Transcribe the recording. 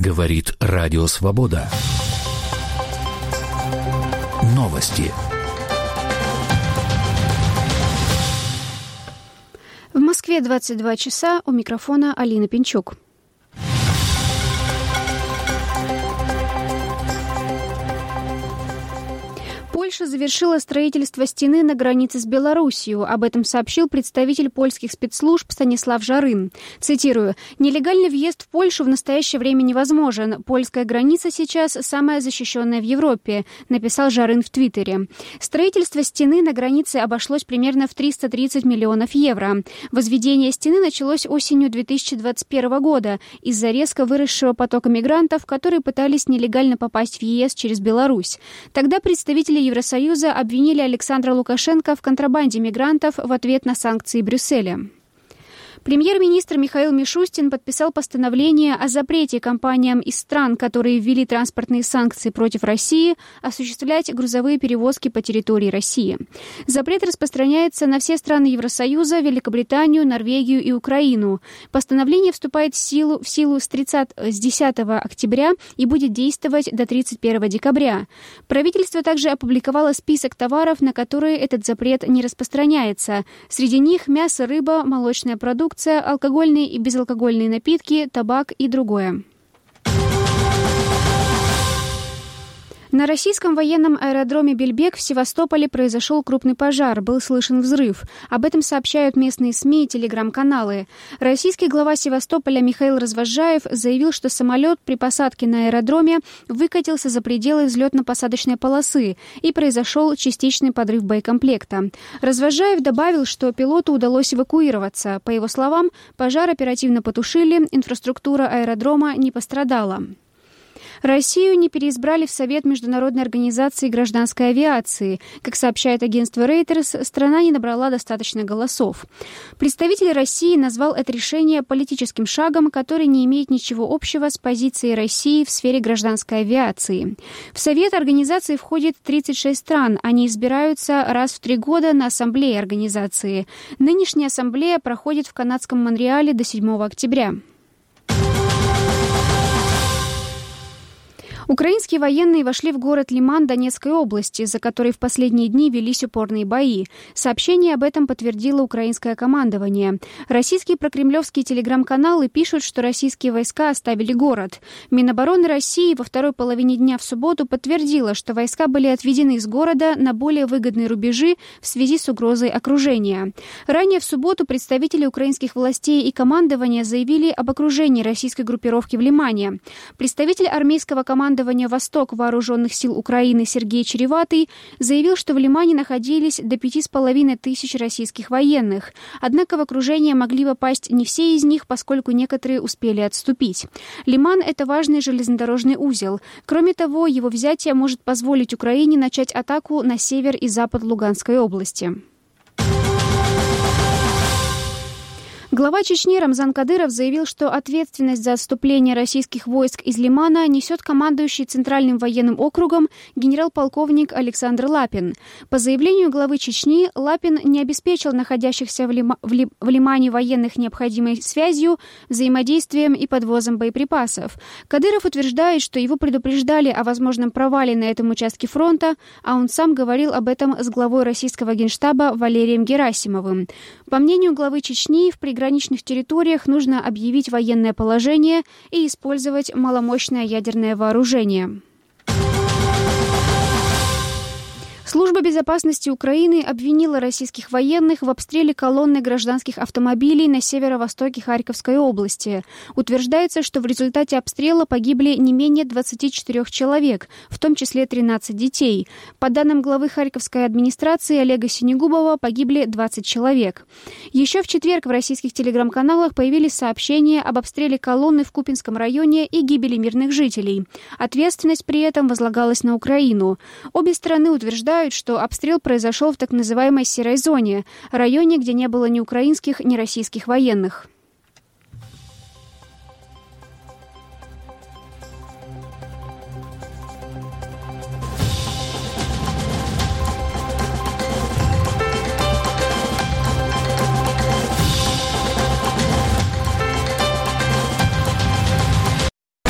Говорит Радио Свобода. Новости. В Москве 22 часа. У микрофона Алина Пинчук. Польша завершила строительство стены на границе с Белоруссией. Об этом сообщил представитель польских спецслужб Станислав Жарын. Цитирую: «Нелегальный въезд в Польшу в настоящее время невозможен. Польская граница сейчас самая защищенная в Европе», написал Жарын в Твиттере. Строительство стены на границе обошлось примерно в 330 миллионов евро. Возведение стены началось осенью 2021 года из-за резко выросшего потока мигрантов, которые пытались нелегально попасть в ЕС через Беларусь. Тогда представители Евросоюза обвинили Александра Лукашенко в контрабанде мигрантов в ответ на санкции Брюсселя. Премьер-министр Михаил Мишустин подписал постановление о запрете компаниям из стран, которые ввели транспортные санкции против России, осуществлять грузовые перевозки по территории России. Запрет распространяется на все страны Евросоюза, Великобританию, Норвегию и Украину. Постановление вступает в силу с 10 октября и будет действовать до 31 декабря. Правительство также опубликовало список товаров, на которые этот запрет не распространяется. Среди них мясо, рыба, молочная продукция, алкогольные и безалкогольные напитки, табак и другое. На российском военном аэродроме Бельбек в Севастополе произошел крупный пожар, был слышен взрыв. Об этом сообщают местные СМИ и телеграм-каналы. Российский глава Севастополя Михаил Развозжаев заявил, что самолет при посадке на аэродроме выкатился за пределы взлетно-посадочной полосы и произошел частичный подрыв боекомплекта. Развозжаев добавил, что пилоту удалось эвакуироваться. По его словам, пожар оперативно потушили, инфраструктура аэродрома не пострадала. Россию не переизбрали в Совет Международной организации гражданской авиации. Как сообщает агентство Reuters, страна не набрала достаточно голосов. Представитель России назвал это решение политическим шагом, который не имеет ничего общего с позицией России в сфере гражданской авиации. В Совет организации входит 36 стран. Они избираются раз в 3 года на ассамблее организации. Нынешняя ассамблея проходит в канадском Монреале до 7 октября. Украинские военные вошли в город Лиман Донецкой области, за который в последние дни велись упорные бои. Сообщение об этом подтвердило украинское командование. Российские прокремлевские телеграм-каналы пишут, что российские войска оставили город. Минобороны России во второй половине дня в субботу подтвердило, что войска были отведены из города на более выгодные рубежи в связи с угрозой окружения. Ранее в субботу представители украинских властей и командования заявили об окружении российской группировки в Лимане. Представитель армейского командования «Восток» Вооруженных сил Украины Сергей Череватый заявил, что в Лимане находились до 5500 российских военных. Однако в окружение могли попасть не все из них, поскольку некоторые успели отступить. Лиман – это важный железнодорожный узел. Кроме того, его взятие может позволить Украине начать атаку на север и запад Луганской области. Глава Чечни Рамзан Кадыров заявил, что ответственность за отступление российских войск из Лимана несет командующий Центральным военным округом генерал-полковник Александр Лапин. По заявлению главы Чечни, Лапин не обеспечил находящихся в Лимане военных необходимой связью, взаимодействием и подвозом боеприпасов. Кадыров утверждает, что его предупреждали о возможном провале на этом участке фронта, а он сам говорил об этом с главой российского генштаба Валерием Герасимовым. По мнению главы Чечни, в приграничных территориях нужно объявить военное положение и использовать маломощное ядерное вооружение. Служба безопасности Украины обвинила российских военных в обстреле колонны гражданских автомобилей на северо-востоке Харьковской области. Утверждается, что в результате обстрела погибли не менее 24 человек, в том числе 13 детей. По данным главы Харьковской администрации Олега Синегубова, погибли 20 человек. Еще в четверг в российских телеграм-каналах появились сообщения об обстреле колонны в Купинском районе и гибели мирных жителей. Ответственность при этом возлагалась на Украину. Обе стороны утверждают, что обстрел произошел в так называемой «серой зоне», районе, где не было ни украинских, ни российских военных.